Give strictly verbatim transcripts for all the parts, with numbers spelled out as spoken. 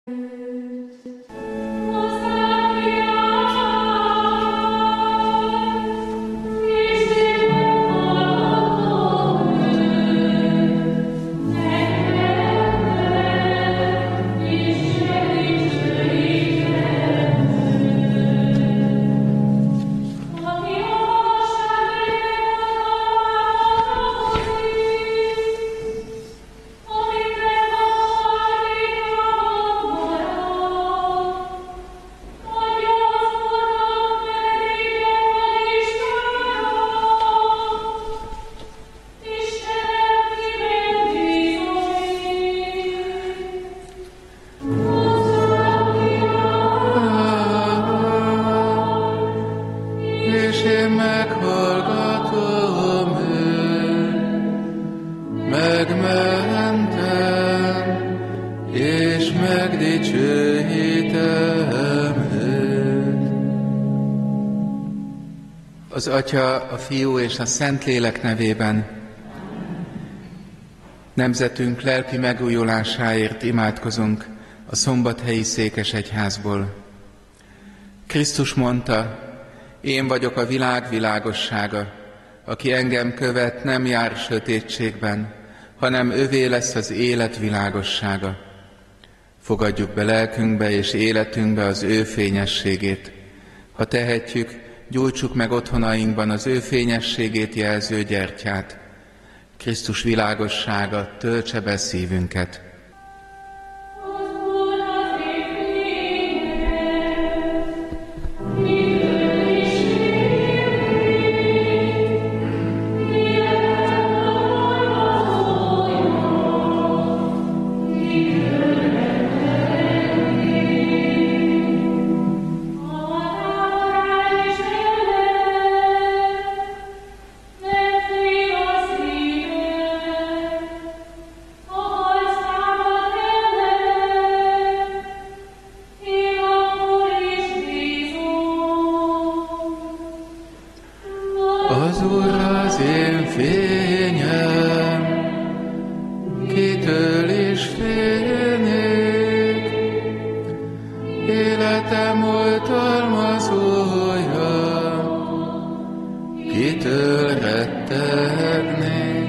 Az Atya, a Fiú és a Szentlélek nevében nemzetünk lelki megújulásáért imádkozunk a Szombathelyi Székesegyházból. Krisztus mondta, én vagyok a világ világossága, aki engem követ, nem jár sötétségben, hanem övé lesz az élet világossága. Fogadjuk be lelkünkbe és életünkbe az ő fényességét. Ha tehetjük, gyújtsuk meg otthonainkban az ő fényességét jelző gyertyát. Krisztus világossága töltse be szívünket. Az Úr az én fényem, kitől is félnék, életem oltalmazója, kitől rettegnék.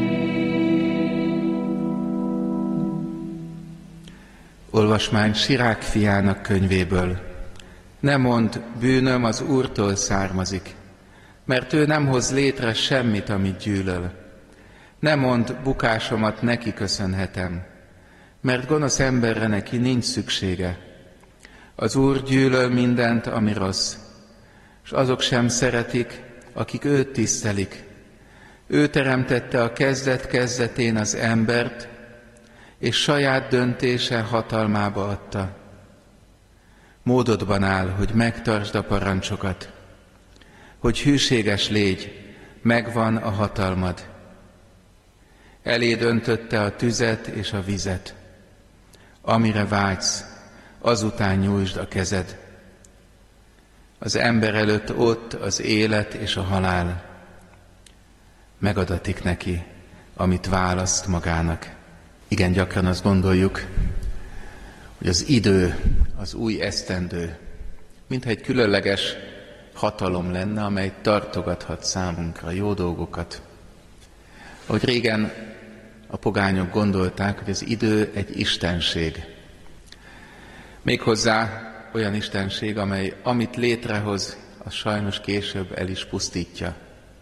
Olvasmány Sirák fiának könyvéből. Ne mondd, bűnöm az Úrtól származik, mert ő nem hoz létre semmit, amit gyűlöl. Ne mondd, bukásomat neki köszönhetem, mert gonosz emberre neki nincs szüksége. Az Úr gyűlöl mindent, ami rossz, és azok sem szeretik, akik őt tisztelik. Ő teremtette a kezdet kezdetén az embert, és saját döntése hatalmába adta. Módodban áll, hogy megtartsd a parancsokat, hogy hűséges légy, megvan a hatalmad. Eléd öntötte a tüzet és a vizet. Amire vágysz, azután nyújtsd a kezed. Az ember előtt ott az élet és a halál. Megadatik neki, amit választ magának. Igen, gyakran azt gondoljuk, hogy az idő, az új esztendő, mintha egy különleges hatalom lenne, amely tartogathat számunkra jó dolgokat. Ahogy régen a pogányok gondolták, hogy az idő egy istenség. Méghozzá olyan istenség, amely amit létrehoz, az sajnos később el is pusztítja.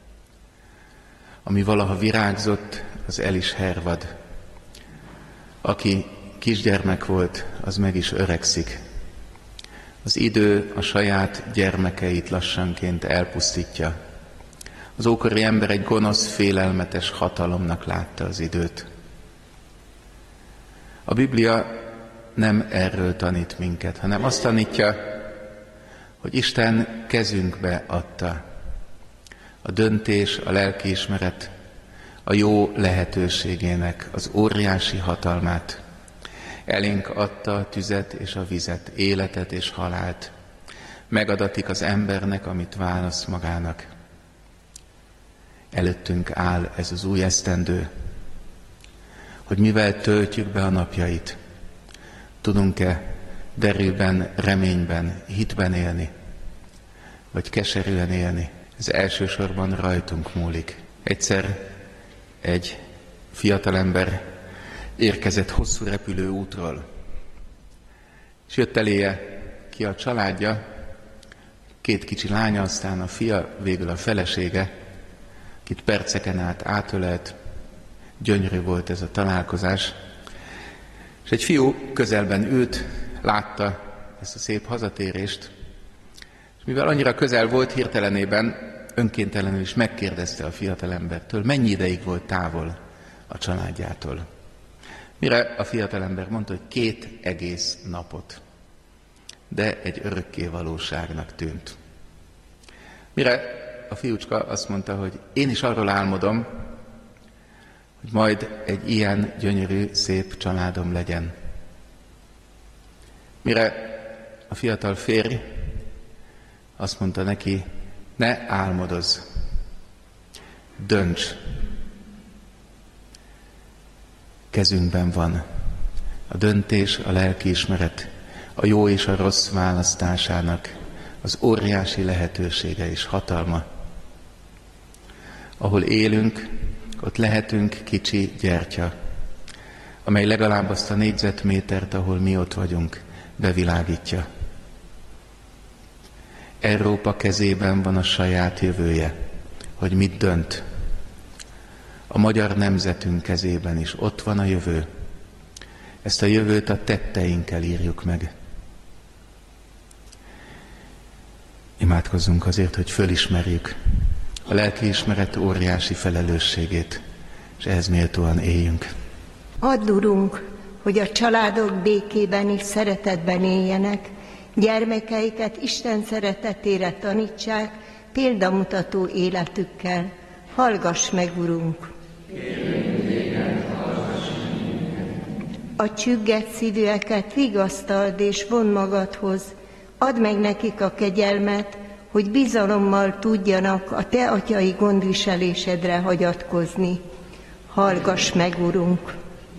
Ami valaha virágzott, az el is hervad. Aki kisgyermek volt, az meg is öregszik. Az idő a saját gyermekeit lassanként elpusztítja. Az ókori ember egy gonosz, félelmetes hatalomnak látta az időt. A Biblia nem erről tanít minket, hanem azt tanítja, hogy Isten kezünkbe adta a döntés, a lelkiismeret, a jó lehetőségének az óriási hatalmát. Elénk adta a tüzet és a vizet, életet és halált. Megadatik az embernek, amit választ magának. Előttünk áll ez az új esztendő, hogy mivel töltjük be a napjait. Tudunk-e derűben, reményben, hitben élni, vagy keserűen élni. Ez elsősorban rajtunk múlik. Egyszer egy fiatalember érkezett hosszú repülő útról, és jött eléje ki a családja, két kicsi lánya, aztán a fia, végül a felesége, akit perceken át átölelt. Gyönyörű volt ez a találkozás. És egy fiú közelben ült, látta ezt a szép hazatérést, és mivel annyira közel volt, hirtelenében, önkéntelenül is megkérdezte a fiatalembertől, mennyi ideig volt távol a családjától. Mire a fiatalember mondta, hogy két egész napot, de egy örökké valóságnak tűnt. Mire a fiúcska azt mondta, hogy én is arról álmodom, hogy majd egy ilyen gyönyörű, szép családom legyen. Mire a fiatal férj azt mondta neki, ne álmodozz, dönts. Kezünkben van a döntés, a lelkiismeret, a jó és a rossz választásának az óriási lehetősége és hatalma. Ahol élünk, ott lehetünk kicsi gyertya, amely legalább azt a négyzetmétert, ahol mi ott vagyunk, bevilágítja. Európa kezében van a saját jövője, hogy mit dönt. A magyar nemzetünk kezében is ott van a jövő. Ezt a jövőt a tetteinkkel írjuk meg. Imádkozzunk azért, hogy fölismerjük a lelkiismeret óriási felelősségét, és ehhez méltóan éljünk. Add, Urunk, hogy a családok békében és szeretetben éljenek, gyermekeiket Isten szeretetére tanítsák, példamutató életükkel. Hallgass meg, Urunk! A csüggett szívűeket vigasztald és von magadhoz, add meg nekik a kegyelmet, hogy bizalommal tudjanak a Te atyai gondviselésedre hagyatkozni. Hallgass meg, Urunk!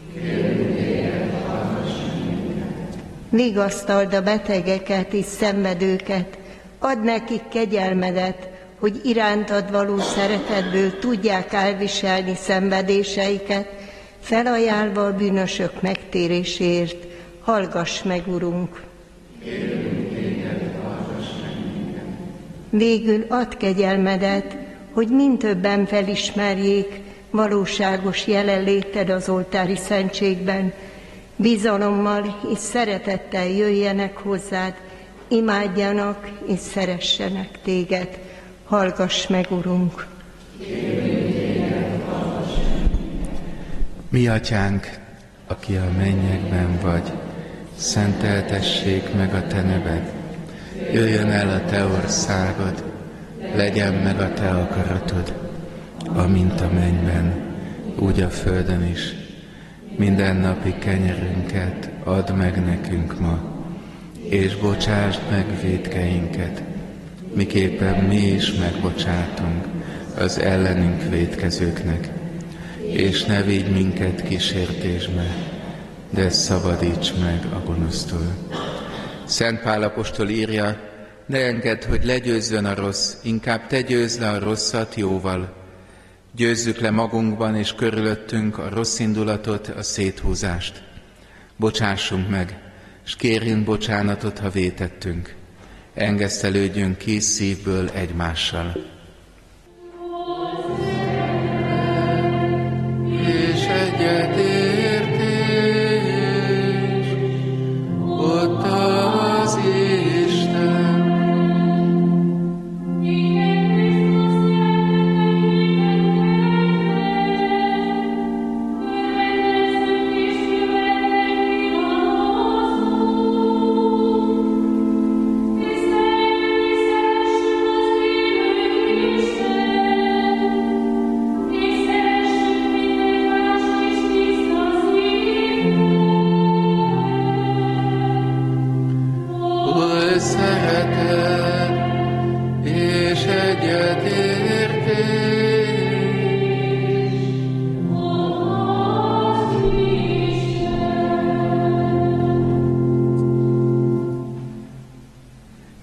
Vigasztald a betegeket és szenvedőket, add nekik kegyelmedet, hogy irántad való szeretetből tudják elviselni szenvedéseiket, felajánlva a bűnösök megtéréséért. Hallgass meg, Urunk! Végül add kegyelmedet, hogy mindtöbben felismerjék valóságos jelenléted az oltári szentségben, bizalommal és szeretettel jöjjenek hozzád, imádjanak és szeressenek téged. Hallgass meg, Urunk! Mi atyánk, aki a mennyekben vagy, szenteltessék meg a te neved. Jöjjön el a te országod, legyen meg a te akaratod, amint a mennyben, úgy a földön is. Mindennapi kenyerünket add meg nekünk ma, és bocsásd meg vétkeinket, miképpen mi is megbocsátunk az ellenünk vétkezőknek. És ne vigy minket kísértésbe, de szabadíts meg a gonosztól. Szent Pál apostol írja, ne engedd, hogy legyőzzön a rossz, inkább te győzd le a rosszat jóval. Győzzük le magunkban és körülöttünk a rossz indulatot, a széthúzást. Bocsássunk meg, és kérjünk bocsánatot, ha vétettünk. Engesztelődjünk ki szívből egymással. És egyetértés, ott az Isten.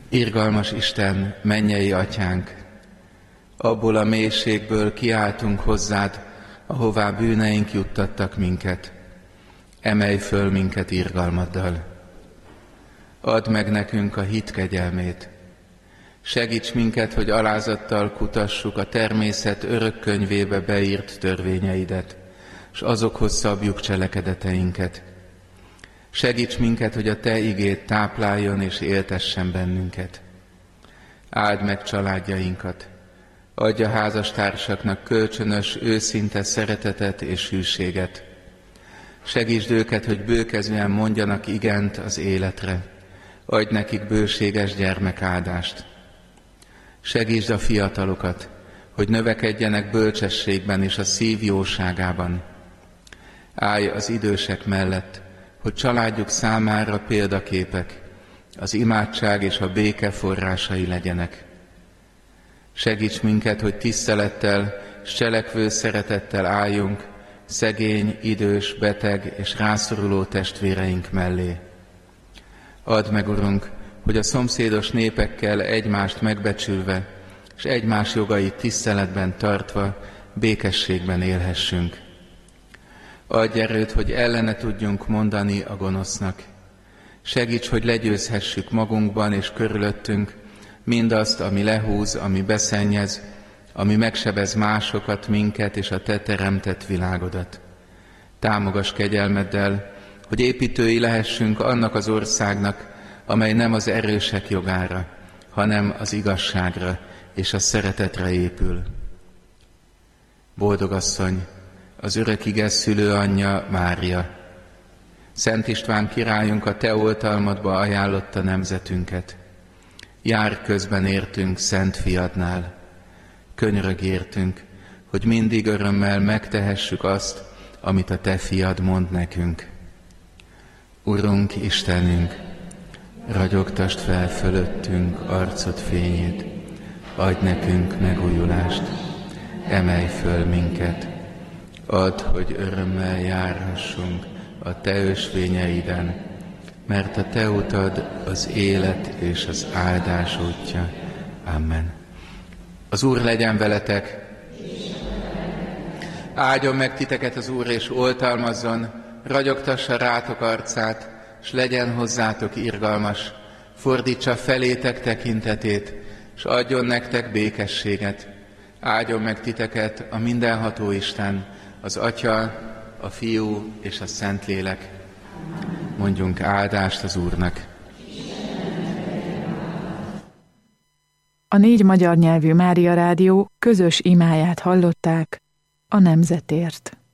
Irgalmas Isten, mennyei Atyánk, abból a mélységből kiáltunk hozzád, ahová bűneink juttattak minket. Emelj föl minket irgalmaddal. Add meg nekünk a hit kegyelmét. Segíts minket, hogy alázattal kutassuk a természet örök könyvébe beírt törvényeidet, s azokhoz szabjuk cselekedeteinket. Segíts minket, hogy a Te igéd tápláljon és éltessen bennünket. Áld meg családjainkat, adj a házastársaknak kölcsönös, őszinte szeretetet és hűséget. Segítsd őket, hogy bőkezően mondjanak igent az életre, adj nekik bőséges gyermekáldást. Segítsd a fiatalokat, hogy növekedjenek bölcsességben és a szív jóságában. Állj az idősek mellett, hogy családjuk számára példaképek, az imádság és a béke forrásai legyenek. Segíts minket, hogy tisztelettel és cselekvő szeretettel álljunk szegény, idős, beteg és rászoruló testvéreink mellé. Add meg, Urunk, hogy a szomszédos népekkel egymást megbecsülve és egymás jogait tiszteletben tartva békességben élhessünk. Adj erőt, hogy ellene tudjunk mondani a gonosznak. Segíts, hogy legyőzhessük magunkban és körülöttünk mindazt, ami lehúz, ami beszennyez, ami megsebez másokat, minket és a Te teremtett világodat. Támogass kegyelmeddel, hogy építői lehessünk annak az országnak, amely nem az erősek jogára, hanem az igazságra és a szeretetre épül. Boldog asszony, az örök ige szülőanyja Mária, Szent István királyunk a Te oltalmadba ajánlotta nemzetünket. Jár közben értünk Szent Fiadnál. Könyörög értünk, hogy mindig örömmel megtehessük azt, amit a Te Fiad mond nekünk. Urunk, Istenünk, ragyogtasd fel fölöttünk arcod fényét, adj nekünk megújulást, emelj föl minket, add, hogy örömmel járhassunk a Te ösvényeiden, mert a Te utad az élet és az áldás útja. Amen. Az Úr legyen veletek! Áldjon meg titeket az Úr, és oltalmazzon, ragyogtassa rátok arcát, s legyen hozzátok irgalmas, fordítsa felétek tekintetét, s adjon nektek békességet. Áldjon meg titeket a mindenható Isten, az Atya, a Fiú és a Szentlélek. Mondjunk áldást az Úrnak. A négy magyar nyelvű Mária Rádió közös imáját hallották a nemzetért.